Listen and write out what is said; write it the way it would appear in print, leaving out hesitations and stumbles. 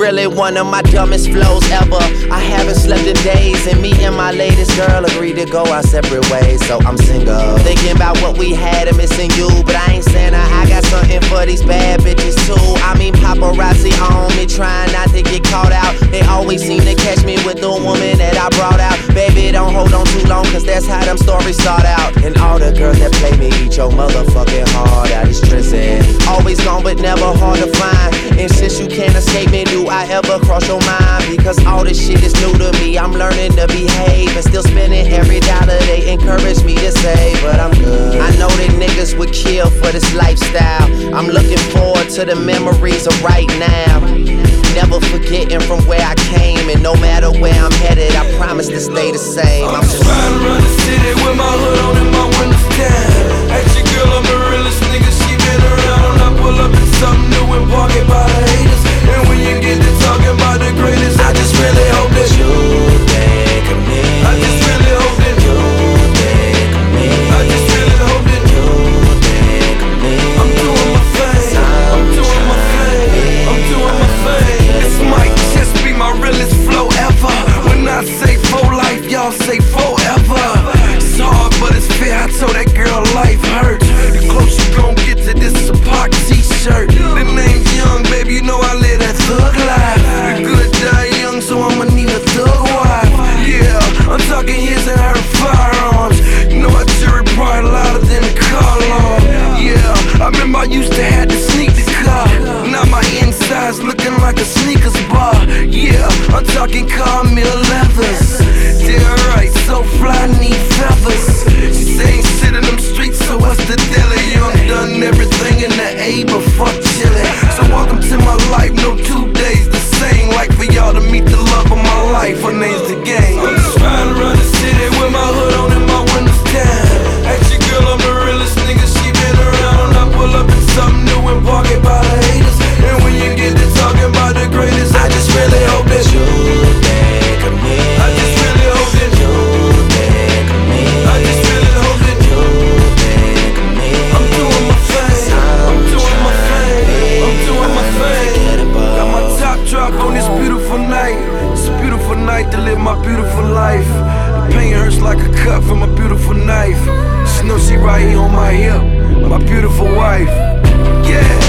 really one of my dumbest flows ever. I haven't slept in days, and me and my latest girl agreed to go our separate ways, so I'm single. Thinking about what we had and missing you, but I ain't saying I got something for these bad bitches too. I mean paparazzi on me, trying not to get caught out. They always seem to catch me with the woman that I brought out. Baby, don't hold on too long, cause that's how them stories start out. And all the girls that play me eat your motherfucking heart out. It's stressing. Always gone but never hard to find. And since you can't escape me, do I ever cross your mind? Because all this shit is new to me. I'm learning to behave and still spending every dollar they encourage me to save. But I'm good. I know that niggas would kill for this lifestyle. I'm looking forward to the memories of right now. Never forgetting from where I came, and no matter where I'm headed, I promise to stay the same. I'm just riding around the city with my hood on and my windows down. Ask your girl, I'm the realest nigga, she been around. I pull up in something new and walk it by the haters. And when you get to talking about the greatest, I just really hope that you think of me. I just really hope that you think of me. I just really hope that you think of me. I'm doing my thing, I'm doing my thing, I'm doing my thing. This might just be my realest flow ever. When I say for life, y'all say forever. It's hard, but it's fair. I told that girl life hurts. The close you gon' get to this is a Pac t-shirt. The name's Young, baby, you know I live that thug life. The good die young, so I'ma need a thug wife. Yeah, I'm talking his and her firearms. You know my jury probably louder than the car alarm. Yeah, I remember I used to have to sneak the car. Now my inside's looking like a sneakers bar. Yeah, I'm talking Carmel leathers. They're right, so fly, need feathers. She say ain't sit in them streets, so what's the dealie? You done everything in the A, but fuck chillin'. So welcome to my life, no 2 days the same. Like for y'all to meet the love of my life, her name's The Game. I'm just riding around the city with my hood on and my windows down. Ask your girl, I'm the realest nigga, she been around. I pull up in something new and walk it by the haters. And when you get to talking about the greatest, I just really hope that you think of me. I just really hope that you think of me. I just really hope that you think of me. I'm doing my thing, I'm doing my thing, I'm doing my thing. Got my top drop on this beautiful night. It's a beautiful night to live my beautiful life. The pain hurts like a cut from a beautiful knife. She knows she right here on my hip, my beautiful wife. Yeah.